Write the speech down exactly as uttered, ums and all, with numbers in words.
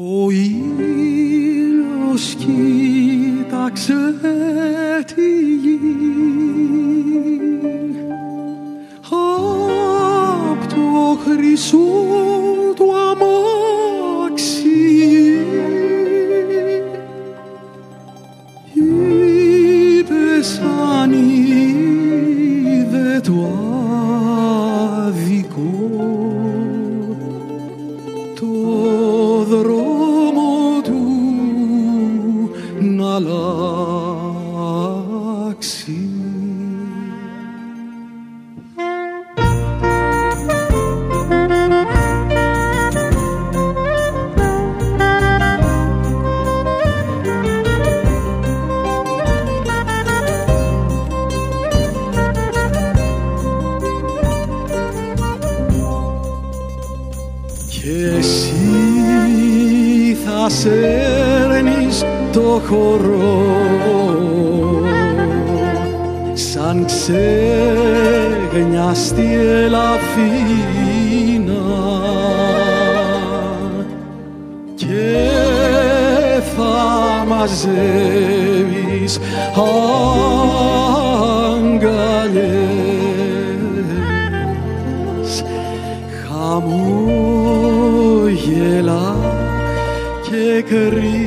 Ο ήλιος κοίταξε τη γη απ' το χρυσό του αμάξι, είπε σαν είδε το άδικο το δρόμο του να αλλάξει. Και εσύ θα σέρνεις το χορό σαν ξεγνιαστή ελαφίνα και θα μαζεύεις αγκαλιές, χαμόγελα και κρύα